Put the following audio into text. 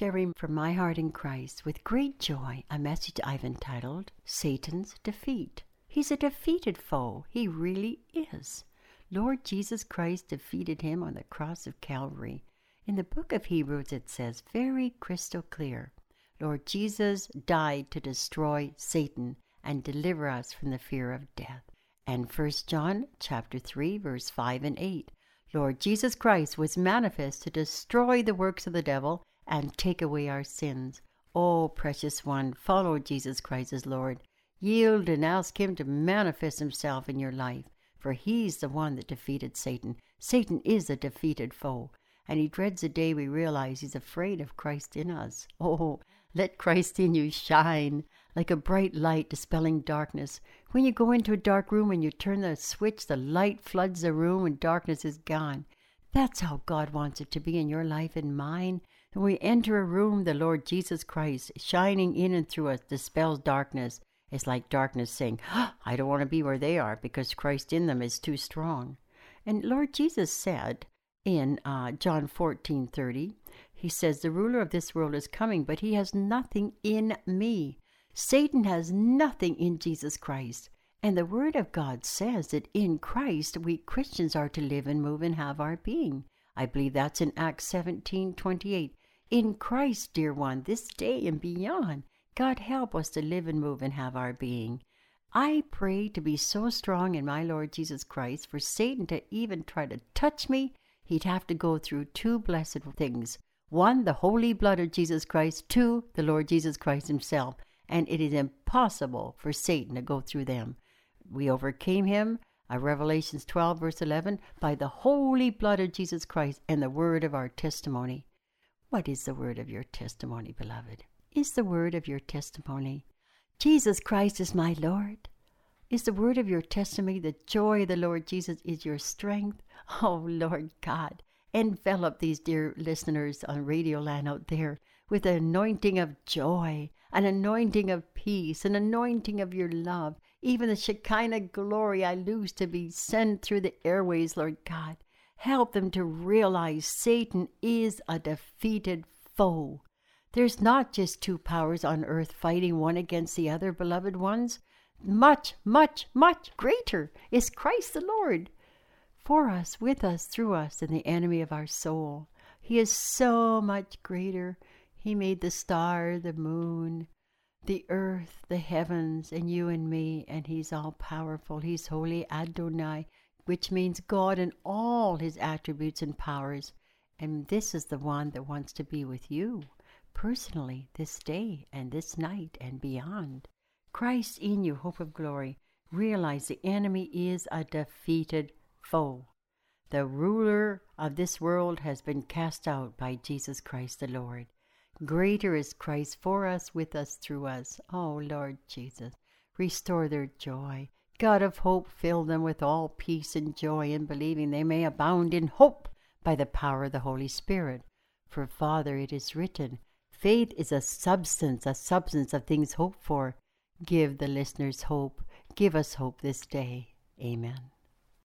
sharing from my heart in Christ with great joy a message I've entitled, Satan's Defeat. He's a defeated foe. He really is. Lord Jesus Christ defeated him on the cross of Calvary. In the book of Hebrews it says very crystal clear, Lord Jesus died to destroy Satan and deliver us from the fear of death. And 1 John chapter 3, verse 5 and 8, Lord Jesus Christ was manifest to destroy the works of the devil and take away our sins. Oh, precious one, follow Jesus Christ as Lord. Yield and ask him to manifest himself in your life, for he's the one that defeated Satan. Satan is a defeated foe, and he dreads the day we realize he's afraid of Christ in us. Oh, let Christ in you shine like a bright light dispelling darkness. When you go into a dark room and you turn the switch, the light floods the room and darkness is gone. That's how God wants it to be in your life and mine. When we enter a room, the Lord Jesus Christ shining in and through us dispels darkness. It's like darkness saying, I don't want to be where they are because Christ in them is too strong. And Lord Jesus said in John 14:30, he says, the ruler of this world is coming, but he has nothing in me. Satan has nothing in Jesus Christ. And the Word of God says that in Christ, we Christians are to live and move and have our being. I believe that's in Acts 17:28. In Christ, dear one, this day and beyond, God help us to live and move and have our being. I pray to be so strong in my Lord Jesus Christ, for Satan to even try to touch me, he'd have to go through two blessed things. One, the holy blood of Jesus Christ. Two, the Lord Jesus Christ himself. And it is impossible for Satan to go through them. We overcame him, Revelations 12, verse 11, by the holy blood of Jesus Christ and the word of our testimony. What is the word of your testimony, beloved? Is the word of your testimony, Jesus Christ is my Lord? Is the word of your testimony, the joy of the Lord Jesus is your strength? Oh, Lord God, envelop these dear listeners on Radio Land out there with an anointing of joy, an anointing of peace, an anointing of your love, even the Shekinah glory I lose to be sent through the airways, Lord God. Help them to realize Satan is a defeated foe. There's not just two powers on earth fighting one against the other, beloved ones. Much, much, much greater is Christ the Lord. For us, with us, through us, and the enemy of our soul. He is so much greater. He made the star, the moon, the earth, the heavens, and you and me, and he's all powerful. He's holy Adonai, which means God in all his attributes and powers. And this is the one that wants to be with you personally this day and this night and beyond. Christ in you, hope of glory. Realize the enemy is a defeated foe. The ruler of this world has been cast out by Jesus Christ the Lord. Greater is Christ for us, with us, through us. Oh, Lord Jesus, restore their joy. God of hope, fill them with all peace and joy in believing they may abound in hope by the power of the Holy Spirit. For, Father, it is written, faith is a substance of things hoped for. Give the listeners hope. Give us hope this day. Amen.